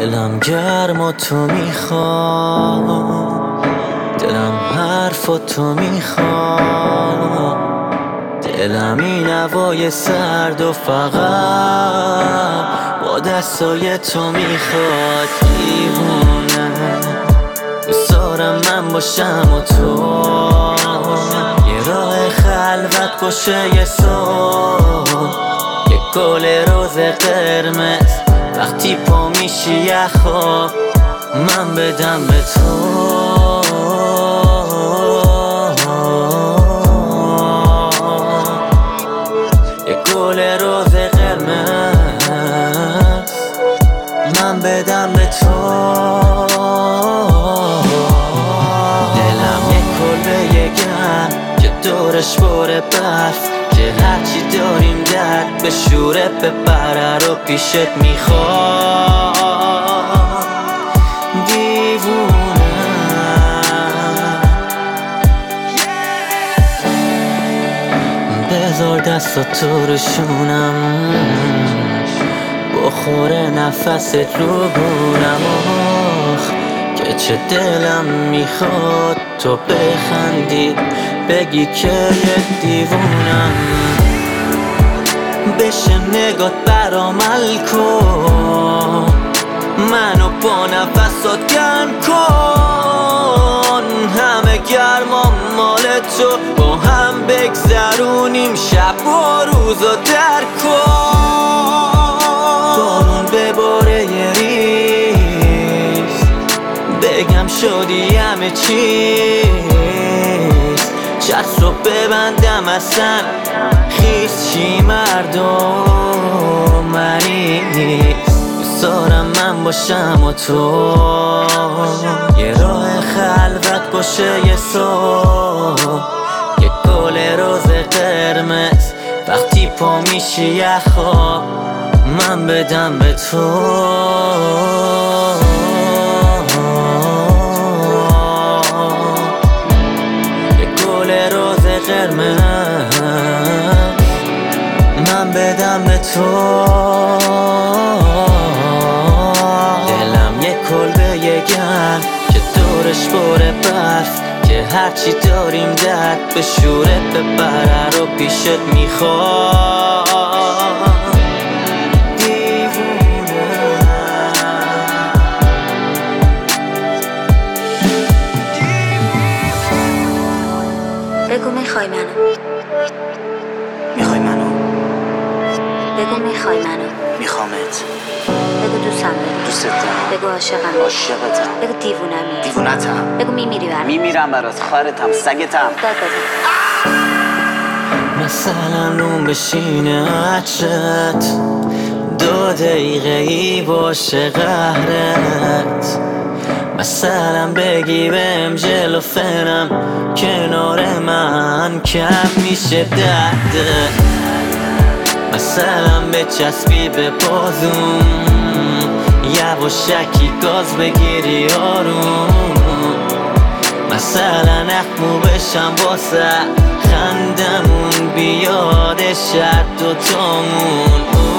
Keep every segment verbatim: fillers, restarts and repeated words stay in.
دلم گرم و تو میخواد، دلم حرف و تو میخواد، دلم این هوای سرد و فقط با دستای تو میخواد. دیوونه دوست دارم من باشم و تو، یه راه خلوت باشه یه صبح، یه گل روز قرمز وقتی پا میشی یه خواب من بدم به تو. یه گل روز قرمز من بدم به تو. دلم یه کلبه یه گرم که دورش باره برف، که هرچی داریم درد به شوره ببره رو پیشت میخواد. دیوونه بذار دستا تو روشونم، بخوره نفست رو بونم. آخ که چه دلم میخواد تو بخندی بگی که یه دیوونم. بشه نگات برامل کن، منو با نفسات گرم کن، همه گرمام مال تو، با هم بگذرونیم شب و روزا در کن. بارون بباره یه ریز بگم شدی همه چیز، چتر رو ببندم اصلا خیز چی مردم مریض. دوست دارم من باشم و تو، یه راه خلوت باشه یه صبح، یه گل روز قرمز وقتی پا میشی یه خواب من بدم به تو. یه گل روز قرمز من بدم به تو. دلم یه کلبه یه گرم که دورش باره برف، که هرچی داریم درد به شوره ببره رو پیشت میخواد. بگو میخوای منو، میخوای منو؟ بگو میخوای منو، میخوامت. بگو دوستم داری، دوست دارم. بگو عاشقم، عاشقتم. بگو دیوونمی، دیوونتم. بگو میمیری برام، میمیرم برات، خواهرتم، سگتم. داد بزن. مثلا روم بشینه عطرت، دو دقیقه ای باشه قهرت، مثلا بگی بهم جلوفنم کنار من کم میشه درده، مثلا بچسبی به بازوم یواشکی گاز بگیری آروم، مثلا اخمو بشم واسه خندمون بیاد شب دوتامون.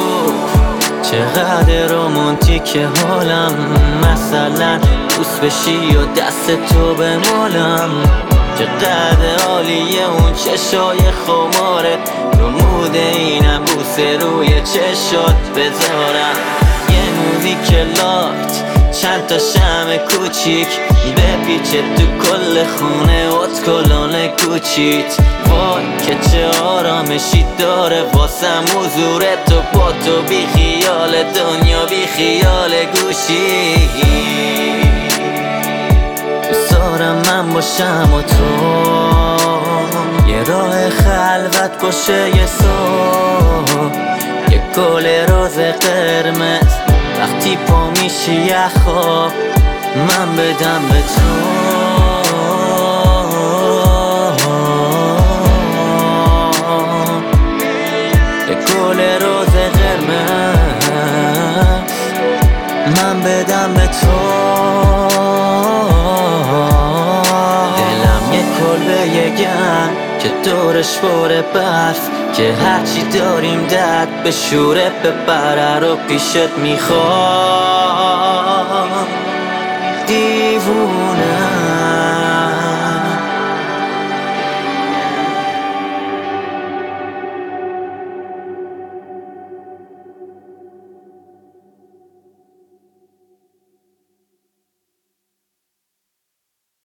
چقدر رومانتیک حالم، مثلا بوس بشی و دست تو بمالم، چقدر عالیه اون چشای خماره، رو موده اینم بوس روی چشات بذارم. یه موزیک لایت چند تا شمع کوچیک بپیچه تو کل خونه ات کلون کوچیت، وای که چه آرامشی داره واسم حضور تو، با تو بی خیال دنیا بی خیال گوشی. دوست دارم من باشم و تو، یه راه خلوت باشه یه صبح، یه گل روز قرمز وقتی پا میشی یه خواب من بدم به تو. یه گل روز قرمز من بدم به تو. دلم یه کلبه یه گرم که دورش باره برف، که هرچی داریم درد به شوره ببره رو پیشت میخواد.